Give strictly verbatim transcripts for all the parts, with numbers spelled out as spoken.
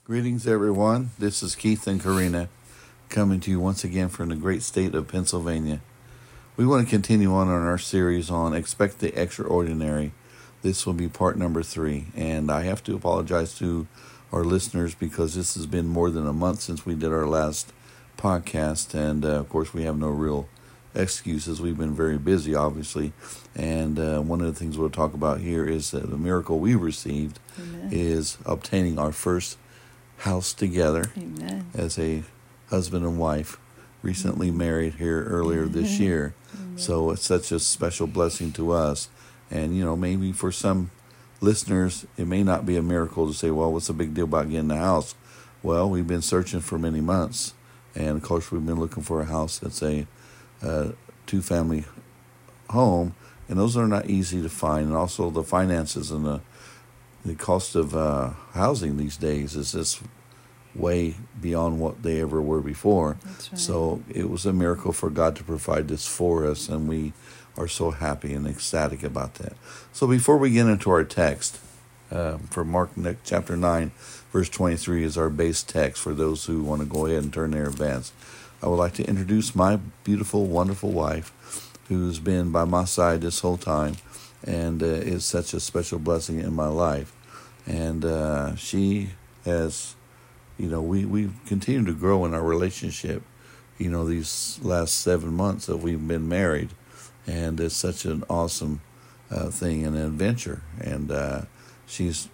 Greetings, everyone. This is Keith and Karina coming to you once again from the great state of Pennsylvania. We want to continue on in our series on Expect the Extraordinary. This will be part number three, and I have to apologize to our listeners because this has been more than a month since we did our last podcast, and uh, of course we have no real excuses. We've been very busy, obviously, and uh, one of the things we'll talk about here is that the miracle we received Amen. Is obtaining our first house together Amen. As a husband and wife, recently married here earlier this year. Amen. So it's such a special blessing to us. And, you know, maybe for some listeners, it may not be a miracle to say, well, what's the big deal about getting a house? Well, we've been searching for many months. And, of course, we've been looking for a house that's a uh, two-family home. And those are not easy to find. And also the finances and the The cost of uh, housing these days is just way beyond what they ever were before. That's right. So it was a miracle for God to provide this for us, and we are so happy and ecstatic about that. So before we get into our text, uh, for Mark chapter nine, verse twenty-three is our base text for those who want to go ahead and turn their advance. I would like to introduce my beautiful, wonderful wife, who's been by my side this whole time, and uh, is such a special blessing in my life. And uh, she has, you know, we, we continue to grow in our relationship, you know, these last seven months that we've been married. And it's such an awesome uh, thing and an adventure. And uh, she's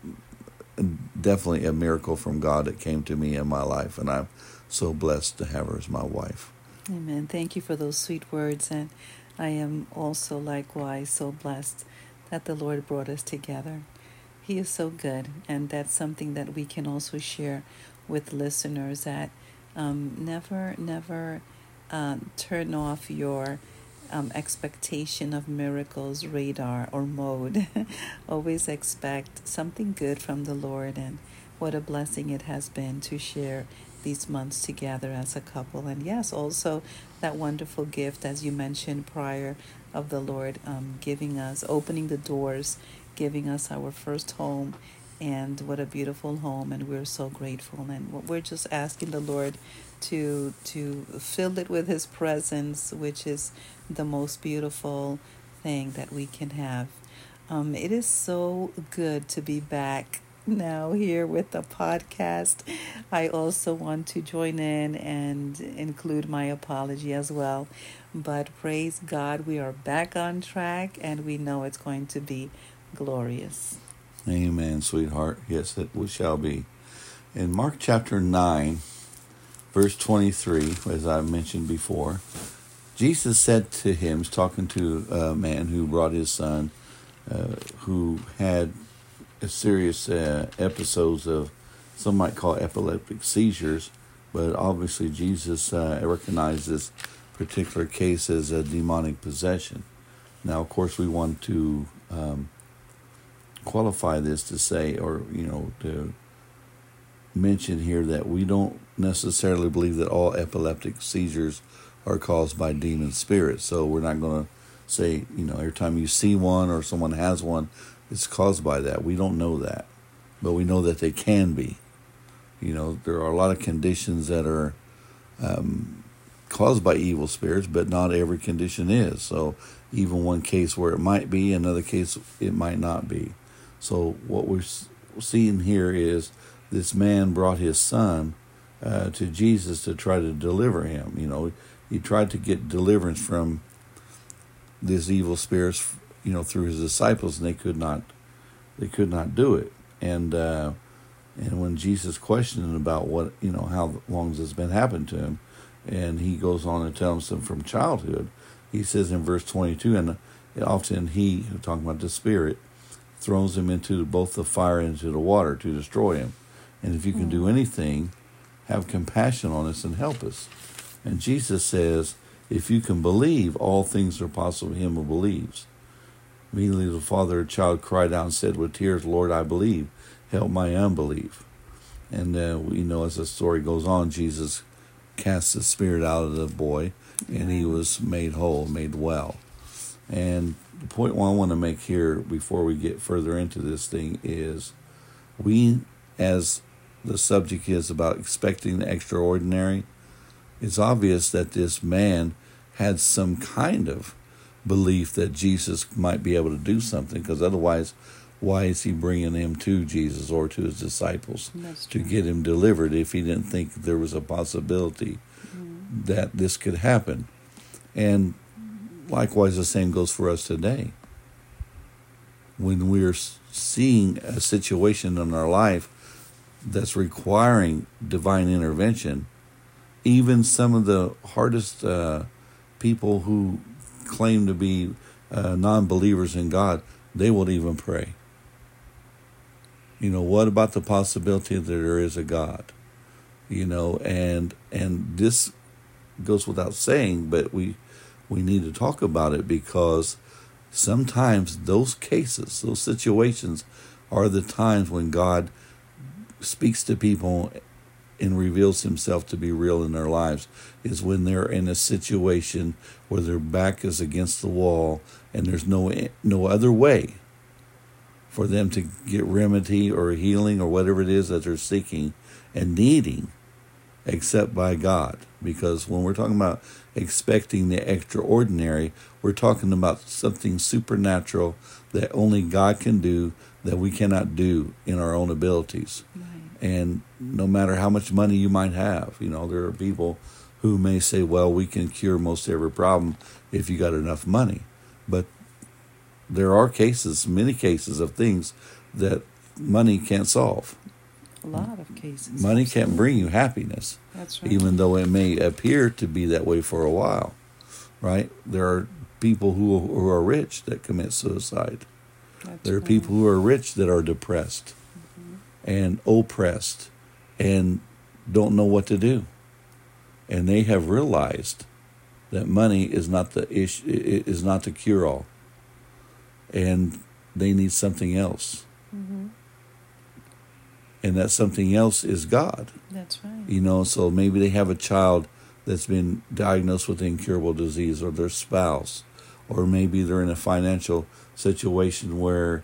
definitely a miracle from God that came to me in my life. And I'm so blessed to have her as my wife. Amen. Thank you for those sweet words. And I am also likewise so blessed that the Lord brought us together. He is so good, and that's something that we can also share with listeners, that um, never, never uh, turn off your um, expectation of miracles radar or mode. Always expect something good from the Lord, and what a blessing it has been to share these months together as a couple. And yes, also that wonderful gift, as you mentioned prior, of the Lord um, giving us, opening the doors, giving us our first home. And what a beautiful home, and we're so grateful. And we're just asking the Lord to to fill it with His presence, which is the most beautiful thing that we can have. Um, it is so good to be back now here with the podcast. I also want to join in and include my apology as well. But praise God, we are back on track, and we know it's going to be glorious. Amen, sweetheart. Yes, it shall be. In Mark chapter nine, verse twenty-three, as I mentioned before, Jesus said to him, talking to a man who brought his son, uh, who had a serious uh, episodes of, some might call epileptic seizures, but obviously Jesus uh, recognized this particular case as a demonic possession. Now, of course, we want to um, qualify this to say, or, you know, to mention here that we don't necessarily believe that all epileptic seizures are caused by demon spirits. So we're not going to say, you know, every time you see one or someone has one, it's caused by that. We don't know that, but we know that they can be. You know, there are a lot of conditions that are um, caused by evil spirits, but not every condition is. So even one case where it might be, another case it might not be. So what we're seeing here is this man brought his son uh, to Jesus to try to deliver him. You know, he tried to get deliverance from these evil spirits, you know, through his disciples, and they could not, they could not do it. And uh, and when Jesus questioned him about what, you know, how long has this been happening to him, and he goes on and tells him from childhood, he says in verse twenty-two, and often he, talking about the spirit, throws him into both the fire and into the water to destroy him. And if you can do anything, have compassion on us and help us. And Jesus says, if you can believe, all things are possible to him who believes. Immediately the father of the child cried out and said with tears, Lord, I believe. Help my unbelief. And uh, we know as the story goes on, Jesus cast the spirit out of the boy, and he was made whole, made well. And the point I want to make here before we get further into this thing is we as the subject is about expecting the extraordinary, it's obvious that this man had some kind of belief that Jesus might be able to do something, because otherwise, why is he bringing him to Jesus or to his disciples to get him delivered if he didn't think there was a possibility mm-hmm. that this could happen? And likewise, the same goes for us today. When we're seeing a situation in our life that's requiring divine intervention, even some of the hardest uh, people who claim to be uh, non-believers in God, they won't even pray. You know, what about the possibility that there is a God? You know, and and this goes without saying, but we we need to talk about it, because sometimes those cases, those situations, are the times when God speaks to people and reveals himself to be real in their lives, is when they're in a situation where their back is against the wall and there's no no other way for them to get remedy or healing or whatever it is that they're seeking and needing, except by God. Because when we're talking about expecting the extraordinary, we're talking about something supernatural that only God can do, that we cannot do in our own abilities. Right. And no matter how much money you might have, you know, there are people who may say, well, we can cure most every problem if you got enough money. But there are cases, many cases of things that money can't solve. A lot of cases. Money can't bring you happiness. That's right. Even though it may appear to be that way for a while, right? There are people who, who are rich that commit suicide. That's there are right. people who are rich that are depressed mm-hmm. and oppressed and don't know what to do. And they have realized that money is not the issue, is not the cure-all. And they need something else. Mm-hmm. And that something else is God. That's right. You know, so maybe they have a child that's been diagnosed with incurable disease, or their spouse, or maybe they're in a financial situation where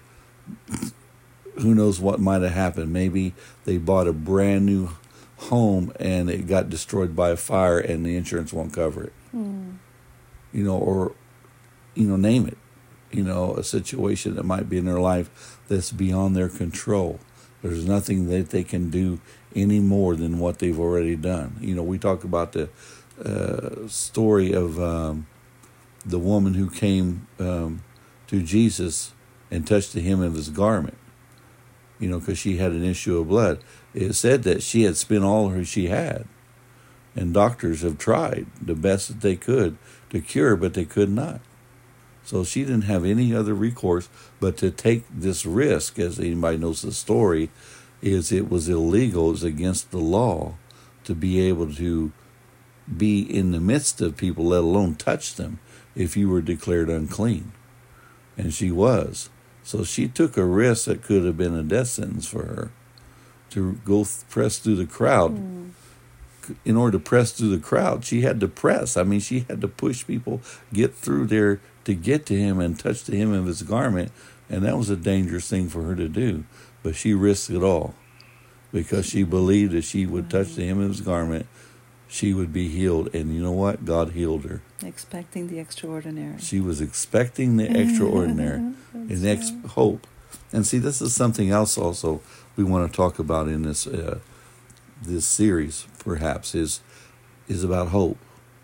who knows what might have happened. Maybe they bought a brand new home and it got destroyed by a fire and the insurance won't cover it. Mm. You know, or, you know, name it. You know, a situation that might be in their life that's beyond their control. There's nothing that they can do any more than what they've already done. You know, we talk about the uh, story of um, the woman who came um, to Jesus and touched the hem of his garment, you know, because she had an issue of blood. It said that she had spent all her she had, and doctors have tried the best that they could to cure, but they could not. So she didn't have any other recourse but to take this risk. As anybody knows the story, is it was illegal, it was against the law to be able to be in the midst of people, let alone touch them, if you were declared unclean. And she was. So she took a risk that could have been a death sentence for her, to go th- press through the crowd. Mm. In order to press through the crowd, she had to press. I mean, she had to push people, get through there to get to him and touch the hem of his garment. And that was a dangerous thing for her to do. But she risked it all because she believed if she would touch the hem of his garment, she would be healed. And you know what? God healed her. Expecting the extraordinary. She was expecting the extraordinary and ex- hope. And see, this is something else also we want to talk about in this uh, this series, perhaps, is is about hope.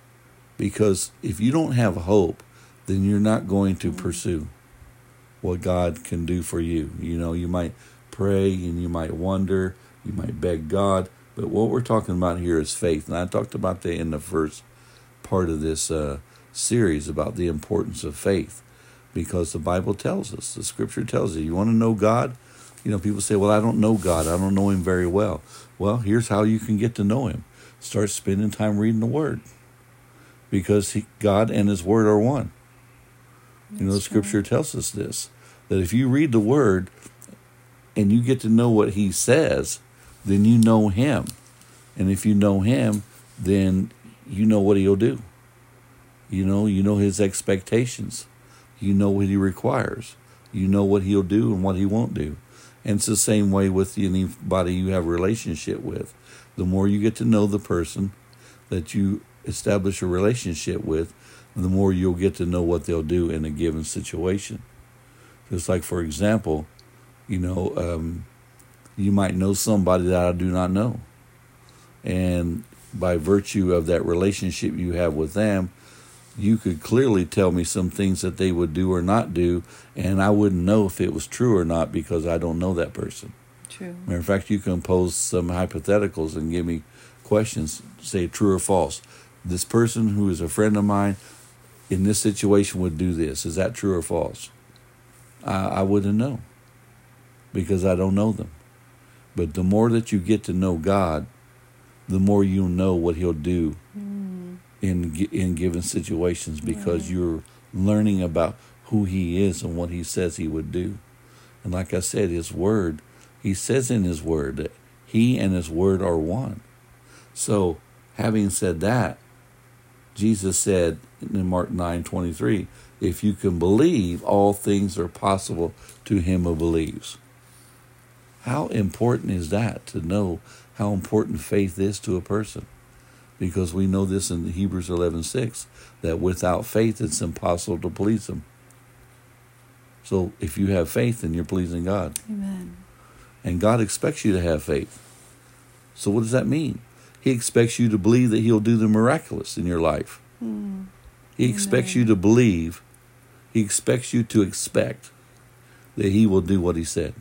Because if you don't have hope, then you're not going to pursue what God can do for you. You know, you might pray and you might wonder, you might beg God, but what we're talking about here is faith. And I talked about that in the first part of this uh, series about the importance of faith, because the Bible tells us, the Scripture tells us, you want to know God? You know, people say, well, I don't know God. I don't know him very well. Well, here's how you can get to know him. Start spending time reading the Word, because he, God and his Word are one. You know, the Scripture tells us this, that if you read the Word and you get to know what he says, then you know him. And if you know him, then you know what he'll do. You know, you know his expectations. You know what he requires. You know what he'll do and what he won't do. And it's the same way with anybody you have a relationship with. The more you get to know the person that you establish a relationship with, the more you'll get to know what they'll do in a given situation. Just like, for example, you know, um, you might know somebody that I do not know. And by virtue of that relationship you have with them, you could clearly tell me some things that they would do or not do, and I wouldn't know if it was true or not because I don't know that person. True. Matter of fact, you can pose some hypotheticals and give me questions, say true or false. This person who is a friend of mine in this situation would do this. Is that true or false? I, I wouldn't know because I don't know them. But the more that you get to know God, the more you'll know what he'll do mm. in in given situations because right. you're learning about who he is and what he says he would do. And like I said, his word, he says in his word that he and his word are one. So having said that, Jesus said in Mark nine twenty-three, if you can believe, all things are possible to him who believes. How important is that to know how important faith is to a person? Because we know this in Hebrews eleven six, that without faith it's impossible to please him. So if you have faith, then you're pleasing God. Amen. And God expects you to have faith. So what does that mean? He expects you to believe that he'll do the miraculous in your life. Mm. He Amen. Expects you to believe. He expects you to expect that he will do what he said.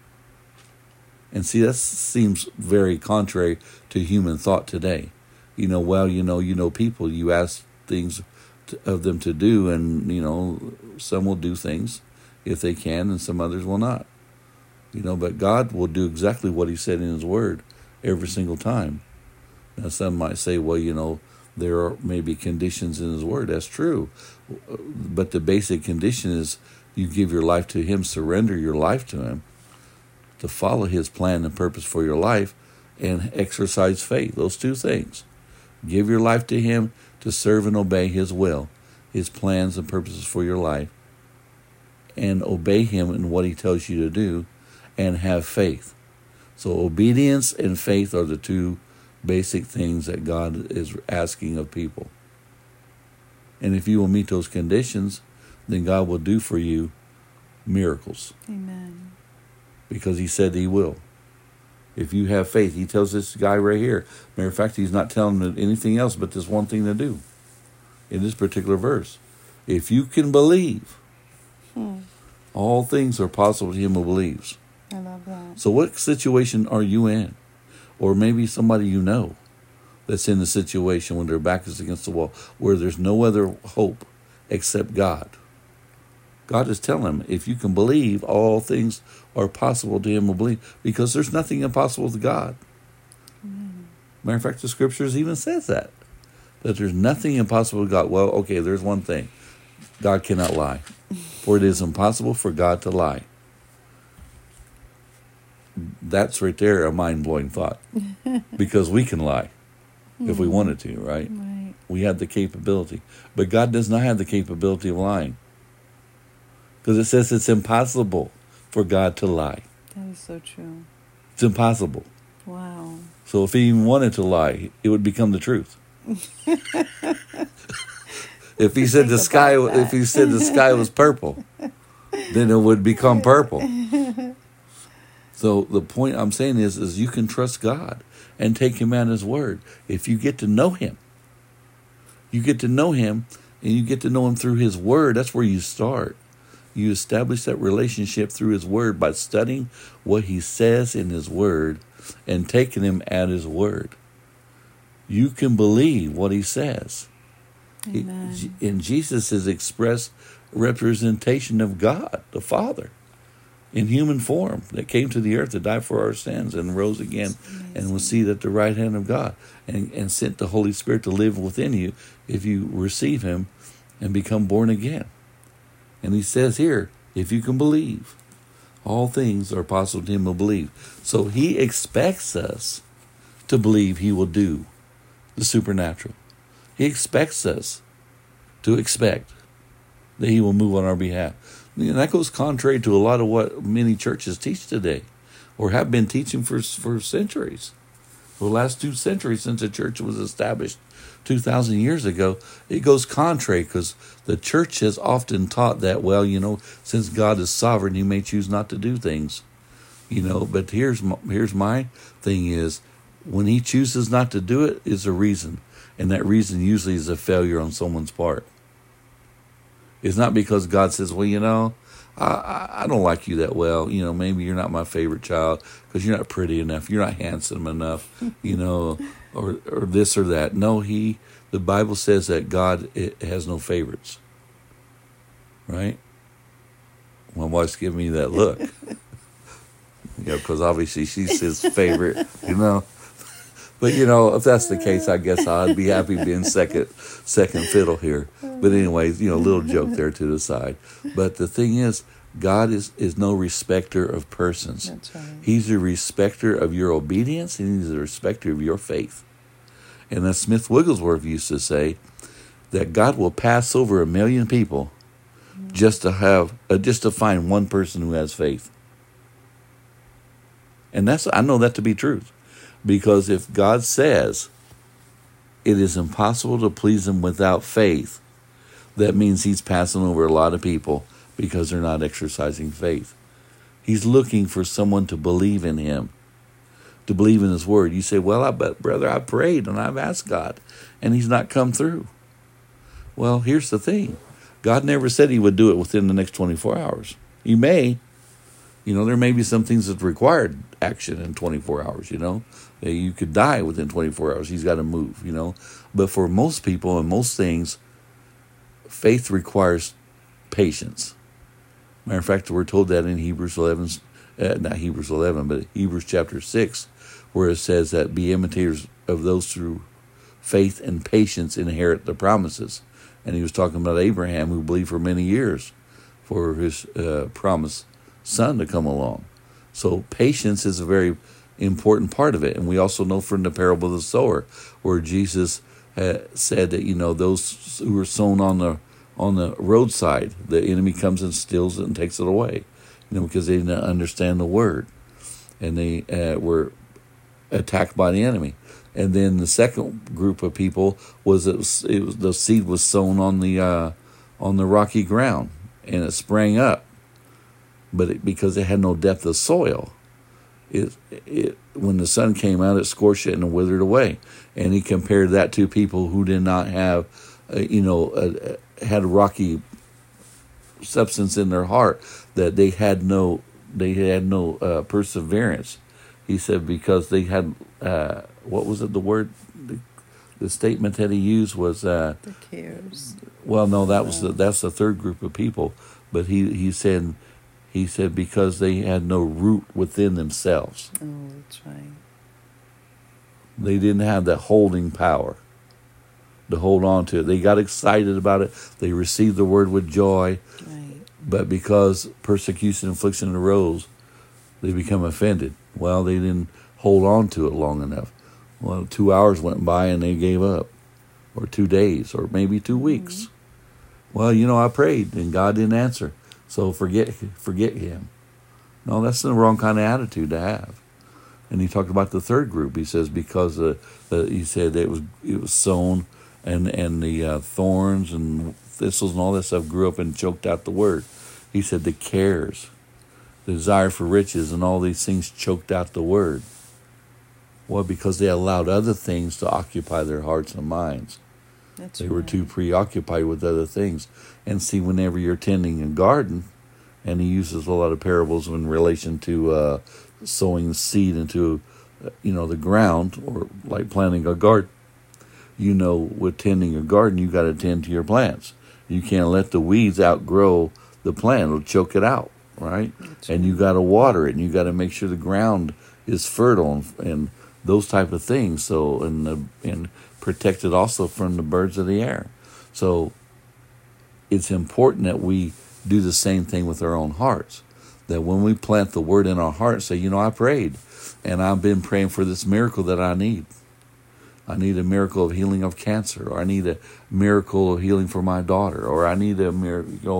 And see, that seems very contrary to human thought today. You know, well, you know, you know people, you ask things to, of them to do, and, you know, some will do things if they can, and some others will not. You know, but God will do exactly what he said in his word every single time. Now, some might say, well, you know, there are maybe conditions in his word. That's true. But the basic condition is you give your life to him, surrender your life to him, to follow his plan and purpose for your life, and exercise faith. Those two things. Give your life to him to serve and obey his will, his plans and purposes for your life, and obey him in what he tells you to do, and have faith. So obedience and faith are the two basic things that God is asking of people. And if you will meet those conditions, then God will do for you miracles. Amen. Because he said he will. If you have faith, he tells this guy right here. Matter of fact, he's not telling him anything else but this one thing to do in this particular verse. If you can believe, hmm. all things are possible to him who believes. I love that. So what situation are you in? Or maybe somebody you know that's in a situation when their back is against the wall, where there's no other hope except God. God is telling them, if you can believe, all things are possible to him who believes, because there's nothing impossible with God. Mm. Matter of fact, the scriptures even says that, that there's nothing impossible with God. Well, okay, there's one thing. God cannot lie, for it is impossible for God to lie. That's right there a mind-blowing thought, because we can lie if we wanted to, right? Right? We have the capability. But God does not have the capability of lying, because it says it's impossible for God to lie. That is so true. It's impossible. Wow. So if he even wanted to lie, it would become the truth. If he said the sky, that. if he said the sky was purple, then it would become purple. So the point I'm saying is, is you can trust God and take him at his word. If you get to know him, you get to know him, and you get to know him through his word. That's where you start. You establish that relationship through his word by studying what he says in his word and taking him at his word. You can believe what he says. Amen. He, and Jesus is express representation of God, the Father, in human form, that came to the earth to die for our sins and rose again and was seated at the right hand of God, and, and sent the Holy Spirit to live within you if you receive him and become born again. And he says here, if you can believe, all things are possible to him who believe. So he expects us to believe he will do the supernatural. He expects us to expect that he will move on our behalf. And that goes contrary to a lot of what many churches teach today, or have been teaching for for centuries. For the last two centuries since the church was established two thousand years ago, it goes contrary because the church has often taught that, well, you know, since God is sovereign, he may choose not to do things. You know, but here's my, here's my thing is, when he chooses not to do it, is a reason. And that reason usually is a failure on someone's part. It's not because God says, well, you know, I, I, I don't like you that well. You know, maybe you're not my favorite child because you're not pretty enough. You're not handsome enough, you know, or or this or that. No, he, the Bible says that God it has no favorites. Right? My wife's giving me that look. You know, because obviously she's his favorite, you know. But, you know, if that's the case, I guess I'd be happy being second second fiddle here. But anyways, you know, a little joke there to the side. But the thing is, God is, is no respecter of persons. That's right. He's a respecter of your obedience, and he's a respecter of your faith. And as Smith Wigglesworth used to say, that God will pass over a million people mm-hmm. just to have, uh, just to find one person who has faith. And that's, I know that to be truth. Because if God says it is impossible to please him without faith, that means he's passing over a lot of people because they're not exercising faith. He's looking for someone to believe in him, to believe in his word. You say, well, I bet, brother, I prayed and I've asked God, and he's not come through. Well, here's the thing. God never said he would do it within the next twenty-four hours. He may. You know, there may be some things that required action in twenty-four hours, you know. You could die within twenty-four hours. He's got to move, you know. But for most people and most things, faith requires patience. Matter of fact, we're told that in Hebrews eleven, uh, not Hebrews eleven, but Hebrews chapter six, where it says that be imitators of those through faith and patience inherit the promises. And he was talking about Abraham, who believed for many years for his uh, promised son to come along. So patience is a very important part of it. And we also know from the parable of the sower, where Jesus uh, said that, you know, those who were sown on the on the roadside, the enemy comes and steals it and takes it away, you know, because they didn't understand the word, and they uh, were attacked by the enemy. And then the second group of people was it was, it was the seed was sown on the uh, on the rocky ground, and it sprang up, but it, because it had no depth of soil, it it when the sun came out, it scorched it and it withered away. And he compared that to people who did not have, uh, you know, uh, had rocky substance in their heart, that they had no they had no uh, perseverance. He said because they had. Uh, What was it? The word, the, the statement that he used was uh, the cares. Well, no, that was the, that's the third group of people. But he, he said he said because they had no root within themselves. Oh, that's right. They didn't have that holding power to hold on to it. They got excited about it. They received the word with joy. Right. But because persecution and affliction arose, they become offended. Well, they didn't hold on to it long enough. Well, two hours went by and they gave up, or two days, or maybe two weeks. Mm-hmm. Well, you know, I prayed and God didn't answer, so forget forget him. No, that's the wrong kind of attitude to have. And he talked about the third group. He says because uh, uh, he said it was it was sown, and and the uh, thorns and thistles and all that stuff grew up and choked out the word. He said the cares, the desire for riches, and all these things choked out the word. Well, because they allowed other things to occupy their hearts and minds. That's they right. were too preoccupied with other things. And see, whenever you're tending a garden, and he uses a lot of parables in relation to uh, sowing seed into, uh, you know, the ground, or like planting a garden. You know, with tending a garden, you got to tend to your plants. You can't let the weeds outgrow the plant; it'll choke it out, right? That's and right. You got to water it, and you got to make sure the ground is fertile and. and those type of things, so and uh, and protected also from the birds of the air. So it's important that we do the same thing with our own hearts. That when we plant the word in our hearts, say, you know, I prayed, and I've been praying for this miracle that I need. I need a miracle of healing of cancer, or I need a miracle of healing for my daughter, or I need a miracle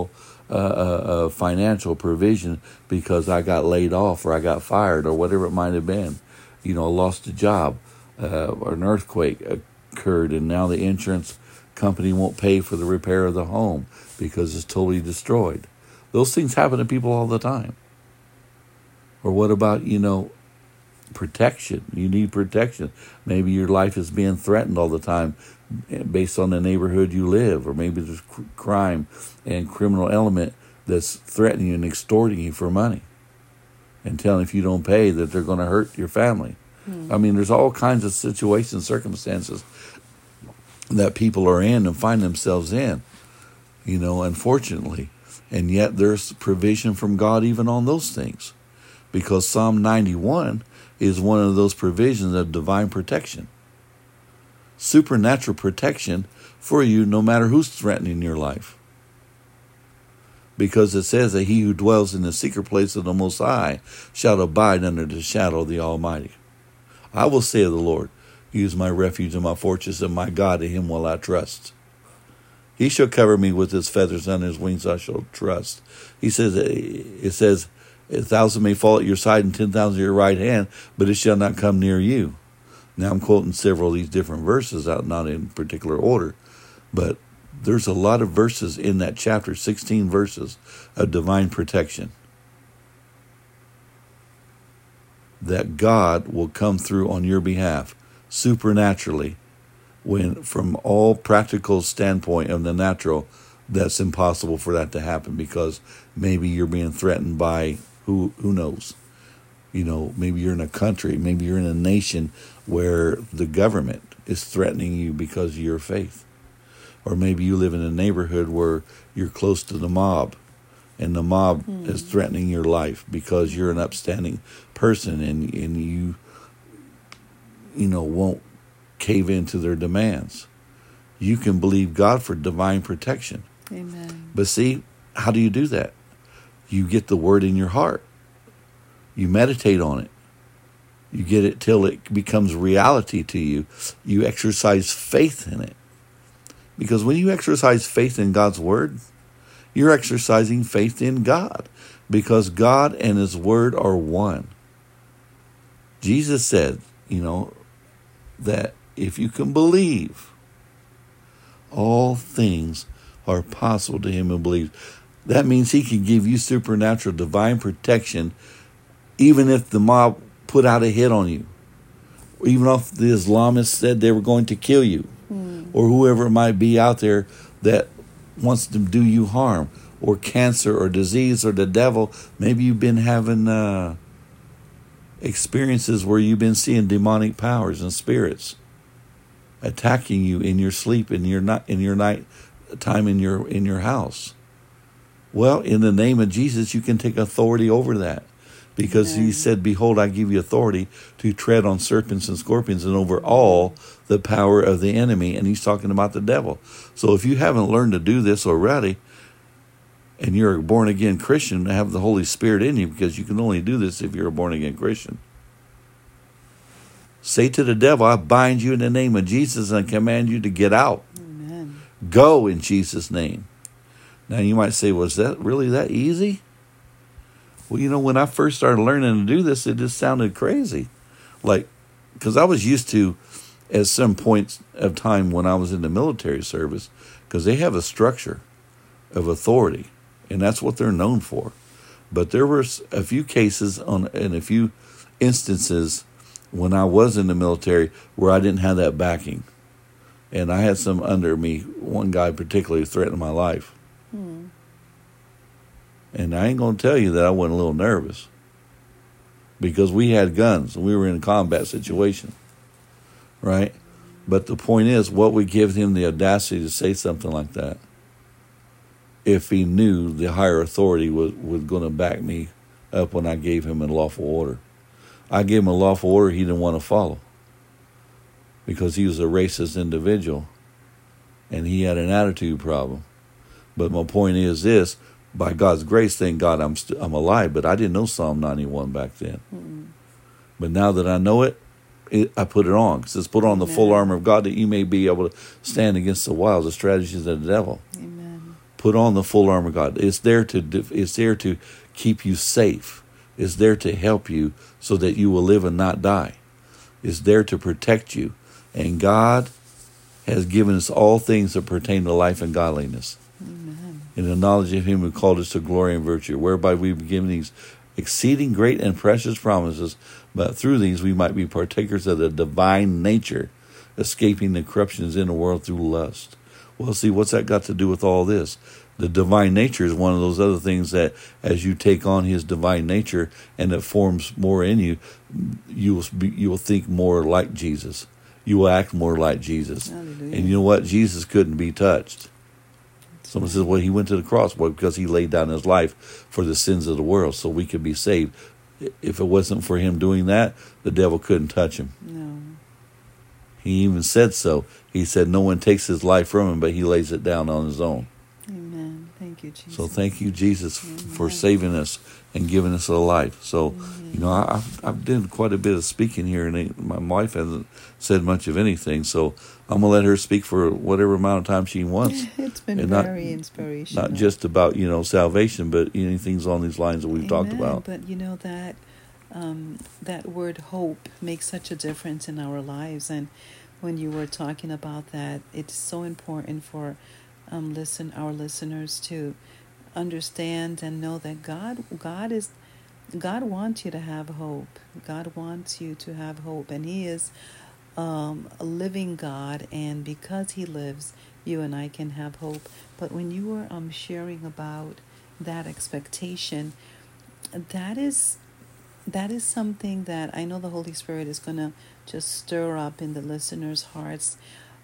uh, uh, financial provision because I got laid off or I got fired or whatever it might have been. You know, I lost a job, uh, or an earthquake occurred, and now the insurance company won't pay for the repair of the home because it's totally destroyed. Those things happen to people all the time. Or what about, you know, protection? You need protection. Maybe your life is being threatened all the time based on the neighborhood you live, or maybe there's crime and criminal element that's threatening you and extorting you for money and telling if you don't pay that they're going to hurt your family. Hmm. I mean, there's all kinds of situations, circumstances that people are in and find themselves in, you know, unfortunately. And yet there's provision from God even on those things, because Psalm ninety-one is one of those provisions of divine protection. Supernatural protection for you no matter who's threatening your life. Because it says that he who dwells in the secret place of the Most High shall abide under the shadow of the Almighty. I will say of the Lord, he is my refuge and my fortress, and my God, in him will I trust. He shall cover me with his feathers, under his wings I shall trust. He says, it says, a thousand may fall at your side and ten thousand at your right hand, but it shall not come near you. Now I'm quoting several of these different verses out, not in particular order, but there's a lot of verses in that chapter, sixteen verses of divine protection, that God will come through on your behalf supernaturally, when from all practical standpoint of the natural, that's impossible for that to happen, because maybe you're being threatened by who who knows. You know, maybe you're in a country, maybe you're in a nation where the government is threatening you because of your faith. Or maybe you live in a neighborhood where you're close to the mob, and the mob mm. is threatening your life because you're an upstanding person, and, and you, you know, won't cave into their demands. You can believe God for divine protection. Amen. But see, how do you do that? You get the word in your heart. You meditate on it. You get it till it becomes reality to you. You exercise faith in it. Because when you exercise faith in God's word, you're exercising faith in God. Because God and his word are one. Jesus said, you know, that if you can believe, all things are possible to him who believes. That means he can give you supernatural divine protection even if the mob put out a hit on you. Even if the Islamists said they were going to kill you. Mm. Or whoever it might be out there that wants to do you harm. Or cancer or disease or the devil. Maybe you've been having uh, experiences where you've been seeing demonic powers and spirits attacking you in your sleep, in your night, in your night time in your in your house. Well, in the name of Jesus, you can take authority over that, because Amen. He said, "Behold, I give you authority to tread on serpents and scorpions and over all the power of the enemy." And he's talking about the devil. So if you haven't learned to do this already, and you're a born again Christian, have the Holy Spirit in you, because you can only do this if you're a born again Christian. Say to the devil, "I bind you in the name of Jesus and I command you to get out." Amen. Go in Jesus' name. Now you might say, was that really that easy? Well, you know, when I first started learning to do this, it just sounded crazy. Like, because I was used to, at some points of time when I was in the military service, because they have a structure of authority, and that's what they're known for. But there were a few cases on, and a few instances when I was in the military where I didn't have that backing. And I had some under me, one guy particularly threatened my life. Hmm. And I ain't going to tell you that I wasn't a little nervous, because we had guns and we were in a combat situation, right? But the point is, what would give him the audacity to say something like that if he knew the higher authority was, was going to back me up when I gave him a lawful order? I gave him a lawful order he didn't want to follow, because he was a racist individual and he had an attitude problem. But my point is this: by God's grace, thank God I'm st- I'm alive, but I didn't know Psalm ninety-one back then. Mm-hmm. But now that I know it, it I put it on. It says, "Put on Amen. The full armor of God, that you may be able to stand against the wiles, the strategies of the devil." Amen. Put on the full armor of God. It's there to it's there to keep you safe. It's there to help you so that you will live and not die. It's there to protect you. And God has given us all things that pertain to life and godliness. Amen. In the knowledge of him who called us to glory and virtue, whereby we've been given these exceeding great and precious promises, but through these we might be partakers of the divine nature, escaping the corruptions in the world through lust. Well, see, what's that got to do with all this? The divine nature is one of those other things that as you take on his divine nature and it forms more in you, you will be, you will think more like Jesus. You will act more like Jesus. Hallelujah. And you know what? Jesus couldn't be touched. Someone says, well, he went to the cross. Well, because he laid down his life for the sins of the world so we could be saved. If it wasn't for him doing that, the devil couldn't touch him. No. He even said so. He said no one takes his life from him, but he lays it down on his own. Amen. Thank you, Jesus. So thank you, Jesus, Amen. for saving us and giving us a life. So, Amen. you know, I, I've, I've done quite a bit of speaking here, and my wife hasn't said much of anything. So I'm going to let her speak for whatever amount of time she wants. It's been and very not, inspirational. Not just about, you know, salvation, but anything on these lines that we've Amen. talked about. But you know that um, that word hope makes such a difference in our lives. And when you were talking about that, it's so important for um, listen our listeners to understand and know that God God is God wants you to have hope. God wants you to have hope, and He is um, a living God, and because He lives, you and I can have hope. But when you were um sharing about that expectation, that is that is something that I know the Holy Spirit is going to just stir up in the listeners' hearts,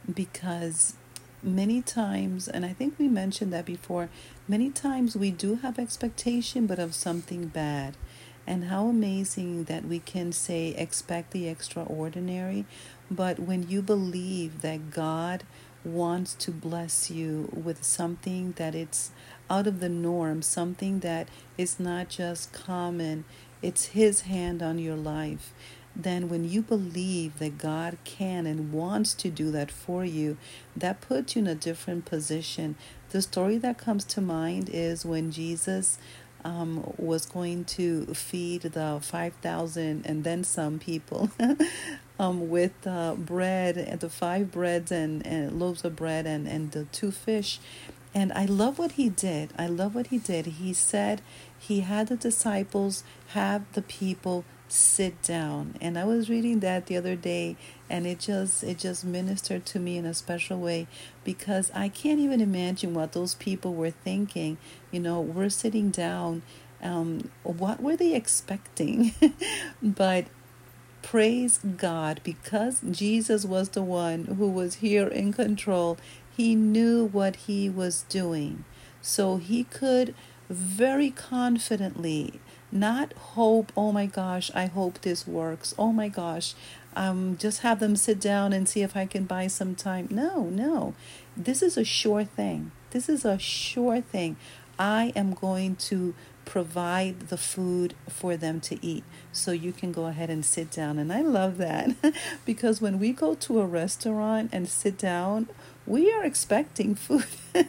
because many times, and I think we mentioned that before, many times we do have expectation, but of something bad. And how amazing that we can say, expect the extraordinary. But when you believe that God wants to bless you with something that it's out of the norm, something that is not just common, it's His hand on your life, then when you believe that God can and wants to do that for you, that puts you in a different position. The story that comes to mind is when Jesus um, was going to feed the five thousand and then some people um, with uh, bread, and the five breads and, and loaves of bread and, and the two fish. And I love what he did. I love what he did. He said he had the disciples have the people sit down. And I was reading that the other day, and it just it just ministered to me in a special way, because I can't even imagine what those people were thinking. You know, we're sitting down. Um, what were they expecting? But praise God, because Jesus was the one who was here in control. He knew what he was doing. So he could very confidently not hope, oh my gosh, I hope this works. Oh my gosh, um, just have them sit down and see if I can buy some time. No, no. This is a sure thing. This is a sure thing. I am going to provide the food for them to eat, so you can go ahead and sit down. And I love that because when we go to a restaurant and sit down, we are expecting food.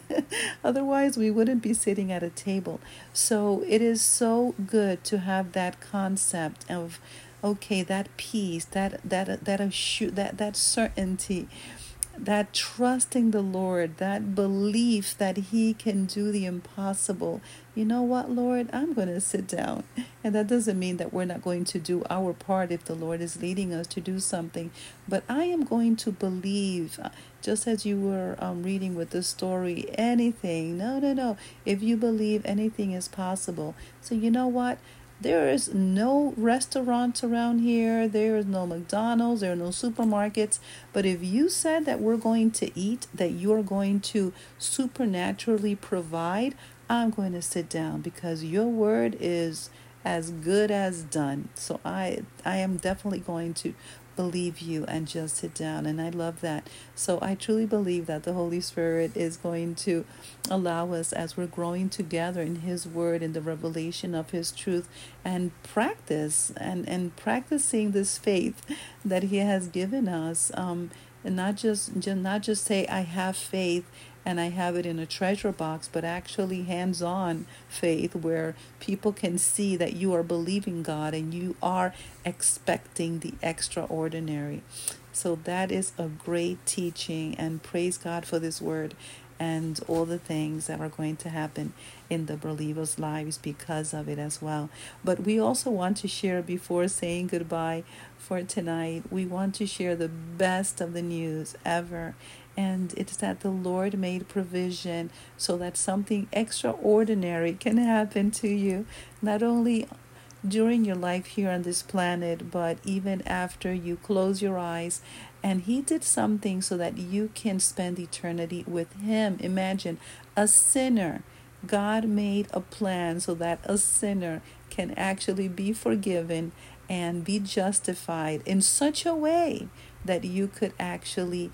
Otherwise, we wouldn't be sitting at a table. So it is so good to have that concept of, okay, that peace, that that that assure, that that certainty, that trusting the Lord, that belief that He can do the impossible. You know what, Lord? I'm going to sit down. And that doesn't mean that we're not going to do our part if the Lord is leading us to do something. But I am going to believe, just as you were um, reading with the story, anything. No, no, no. If you believe, anything is possible. So you know what? There is no restaurants around here. There is no McDonald's. There are no supermarkets. But if you said that we're going to eat, that you're going to supernaturally provide, I'm going to sit down because your word is as good as done. So I, I am definitely going to believe you and just sit down. And I love that. So I truly believe that the Holy Spirit is going to allow us, as we're growing together in His word, in the revelation of His truth, and practice and and practicing this faith that He has given us, um and not just, just not just say I have faith and I have it in a treasure box, but actually hands-on faith where people can see that you are believing God and you are expecting the extraordinary. So that is a great teaching, and praise God for this word and all the things that are going to happen in the believers' lives because of it as well. But we also want to share, before saying goodbye for tonight, we want to share the best of the news ever. And it's that the Lord made provision so that something extraordinary can happen to you, not only during your life here on this planet, but even after you close your eyes. And He did something so that you can spend eternity with Him. Imagine a sinner. God made a plan so that a sinner can actually be forgiven and be justified in such a way that you could actually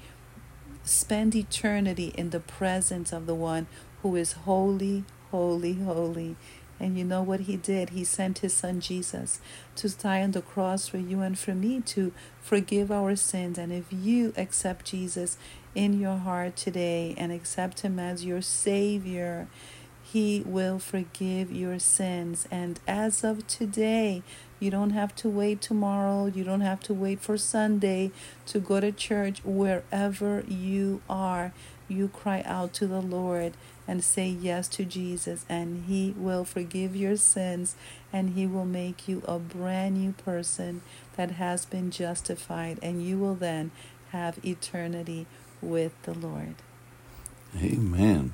spend eternity in the presence of the one who is holy, holy, holy. And you know what He did? He sent His Son Jesus to die on the cross for you and for me, to forgive our sins. And if you accept Jesus in your heart today and accept Him as your Savior, He will forgive your sins. And as of today, you don't have to wait tomorrow. You don't have to wait for Sunday to go to church. Wherever you are, you cry out to the Lord and say yes to Jesus, and He will forgive your sins, and He will make you a brand new person that has been justified, and you will then have eternity with the Lord. Amen.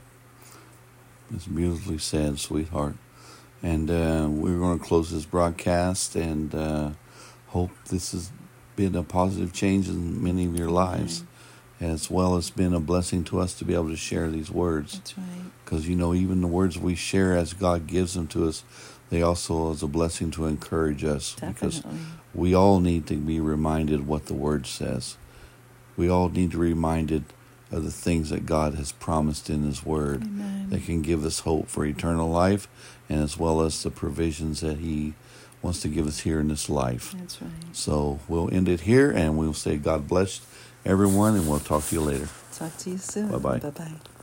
It's beautifully said, sweetheart. And uh, we're going to close this broadcast, and uh, hope this has been a positive change in many of your lives. Amen. As well as been a blessing to us to be able to share these words. That's right. Because, you know, even the words we share as God gives them to us, they also is a blessing to encourage us. Definitely. Because we all need to be reminded what the Word says. We all need to be reminded of the things that God has promised in His Word. Amen. That can give us hope for eternal life, and as well as the provisions that He wants to give us here in this life. That's right. So we'll end it here, and we'll say God bless everyone, and we'll talk to you later. Talk to you soon. Bye-bye. Bye-bye.